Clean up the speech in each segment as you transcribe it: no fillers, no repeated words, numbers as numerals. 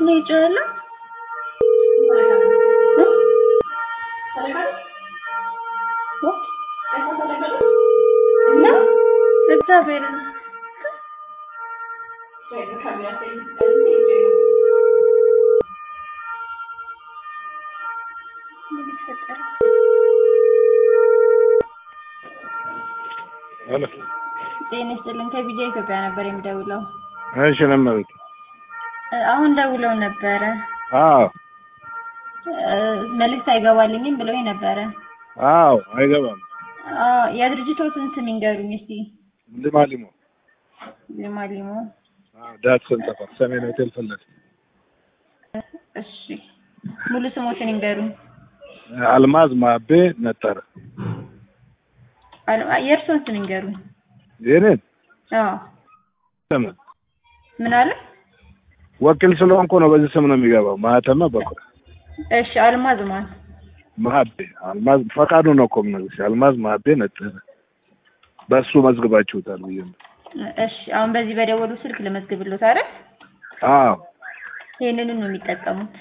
ነው ይጫላ ነው እግዚአብሔር አለ ጤና ይስጥልኝ ከቢጃ ኢትዮጵያ ነበር የምደውለው። እሺ ለማለት አሁን ደውለው ነበር። አዎ መልእክት አይገባልኝም ብለው ነበር። አዎ አይገባም። የድርጅቶቹን ስም ይንገሩኝ እስቲ። ለማሊሞ ለማሊሞ ዳት ሰንጠፋ ሰሜን ሆቴል ፈለግ። እሺ ሙሉ ስሞችን ይንገሩኝ። አልማዝ ማቤ ነጠረ። የእርሶን ስም ይንገሩኝ። የኔን ስም ምን አለ? ወኪል ስለሆንኩ ነው በዚህ ስም ነው የሚገባው። ማህተመ በኩል እሺ አልማዝ ማን? ማቤ አልማዝ ፈቃዱ ነው እኮ ነው። አልማዝ ማቤ ነጠረ በሱ መዝግባችሁታል ብዬ ነው። እሺ አሁን በዚህ በደወሉ ስልክ ለመዝግብልዎት አይደል? አዎ ይሄንን ነው የሚጠቀሙት።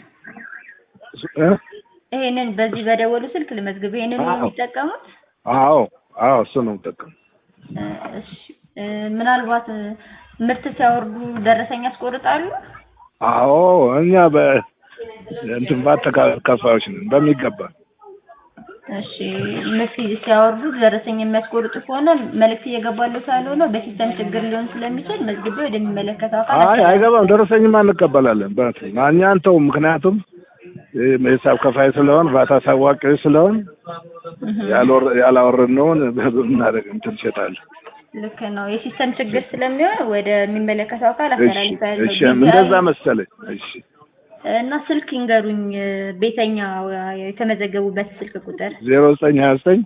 ይሄንን በዚህ በደወሉ ስልክ ለመዝግብ ይሄንን ነው የሚጠቀሙት? አዎ አዎ እሱ ነው የሚጠቀሙት። እሺ ምናልባት ምርት ሲያወርዱ ደረሰኝ ያስቆርጣሉ? አዎ እኛ እንትን ባተካፋዮች ነን በሚገባ። እሺ ምርት ሲያወርዱ ደረሰኝ የሚያስቆርጡ ከሆነ መልእክት እየገባለው ሳይሆን በሲስተም ችግር ሊሆን ስለሚችል መዝግቦ ወደሚመለከተው አካል አይገባም። ደረሰኝማ እንቀበላለን እኛ አንተው ምክንያቱም የሂሳብ ከፋይ ስለሆን ቫታ ሳዋቂ ስለሆን ያላወረድነውን በምናደርግ እንትን እንሸጣለን። ልክ ነው። የሲስተም ችግር ስለሚሆን ወደሚመለከተው አካል አስተላልፋለሁ። እሺ እንደዛ መሰለኝ። እሺ እና ስልክ ይንገሩኝ። ቤተኛ የተመዘገቡበት ስልክ ቁጥር 0929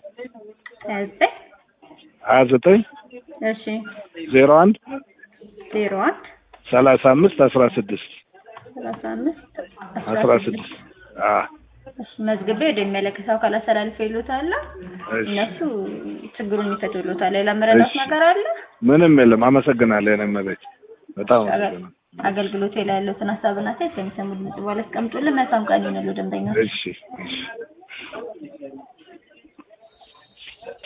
እሺ 01 35 16 መዝግቤ ወደሚመለከተው አካል አስተላልፌልዎታል። እነሱ ችግሩን ይፈቱልዎታል። ሌላ መረዳት ነገር አለ? ምንም የለም። አመሰግናለሁ። እኔም ማለት በጣም አመሰግናለሁ። አገልግሎት ላይ ያለውን ሀሳብና አስተያየት ከሚሰሙት በኋላ አስቀምጡልን። መልካም ቀን ይሁንልዎ ደንበኞች። እሺ